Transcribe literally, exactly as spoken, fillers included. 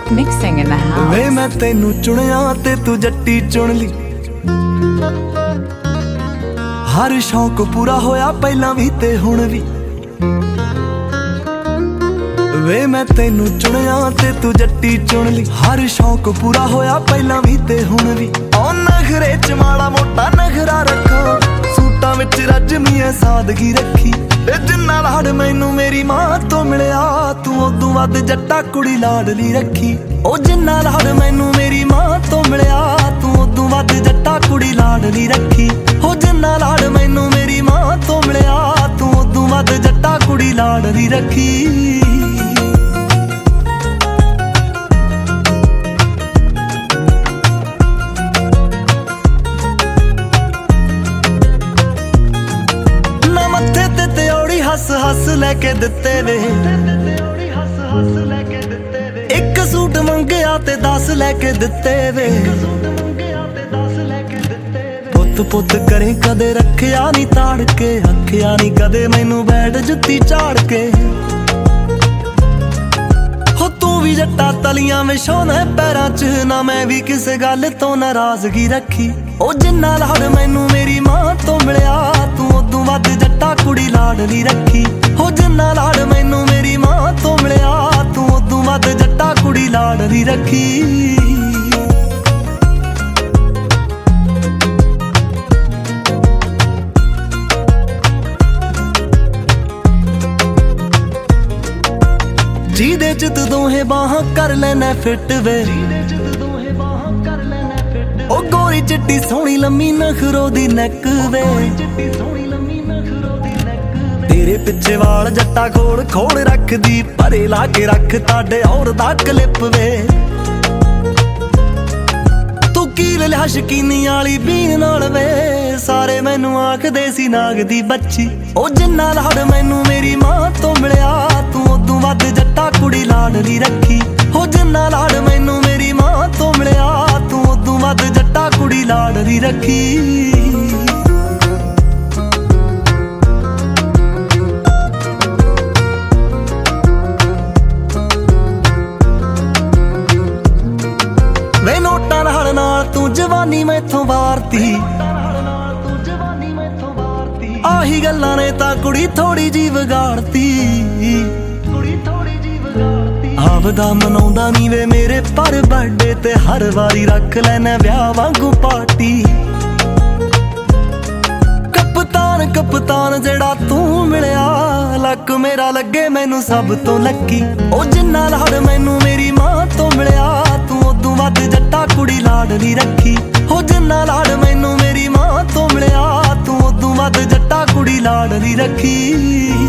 Perfect mixing in the house. वे मैं तेनू चुनिया ते तू जट्टी चुन ली, हर शौक पूरा होया पहला भी ते हुण भी। वे मैं तेनू चुनिया ते तू जट्टी चुन ली, हर शौक पूरा होया पहला भी ते हुण भी। ओ नखरे च माड़ा मोटा नखरा रखो, सूटां विच रजमी है सादगी रखी। जिन्ना लाड मैनू मेरी मां तो मिलिया, तू उदों वध जट्टा कुड़ी लाडली रखी। ओ जिन्ना लाड मैनू मेरी मां तो मिलिया, तू उदों वध जट्टा कुड़ी लाडली रखी। हो जिन्ना लाड मैनू मेरी मां तो मिलिया, तू उदों वध जट्टा कुड़ी लाडली रखी। हस हस लैके दिते वे, एक सूट मंगया ते दस लैके दिते वे। पुत पुत करें कदे रखिया नी ताड़ के, अखिया नी कदे मैनू बैठ जुत्ती झाड़ के। हो तू भी जट्टा तलियां में शोना पैरां च, ना मैं भी किसे गल तो नाराजगी रखी। ओ जिन्ना लाड मैनू मेरी मां तो मिलिया, तू उदों वध जट्टा कुड़ी लाडली रखी। हो जिन्ना लाड मैनू मेरी मां तो मिलिया, तू उदों वध जट्टा कुड़ी लाडली रखी। जीदे च तू दोहे बाहां कर लेना फिट वे, ओ गोरी चिट्टी सोहनी लम्मी नखरो दी नैक वे। तेरे पिछे वाल जट्टा खोड़ खोड़ रख दी, परे ला के रख ताडे और दा क्लिप वे। तू कील लिया शकीनी आली बीन नाल वे, सारे मैनू आखदे सी नाग दी बच्ची। ओ जिन्ना लाड मैनू मेरी मां तो मिलिया, तू उदों वध जट्टा कुड़ी लाडली रखी। हो जिन्ना लाड मैनू मेरी मां तो मिलिया, तू उदों वध जट्टा कुड़ी लाडली रखी। वे नोटां नाल नाल तू जवानी मैथों वारती, आही गल्लां ने तां कुड़ी थोड़ी जी विगाड़ती। आपदा मनाउंदा नी वे मेरे पर बर्थडे ते, हर वारी रख लैना ब्याह वांगू पार्टी। कप्तान कप्तान जेड़ा तू मिलिया, लक मेरा लगे मैनू सब तो लकी। ओ जिन्ना लाड मैनू मेरी मां तो मिलिया, तू उदों वध जट्टा कुड़ी लाडली रखी। हो जिन्ना लाड मैनू मेरी मां तो मिलिया, तू उदों वध जट्टा कुड़ी लाडली रखी।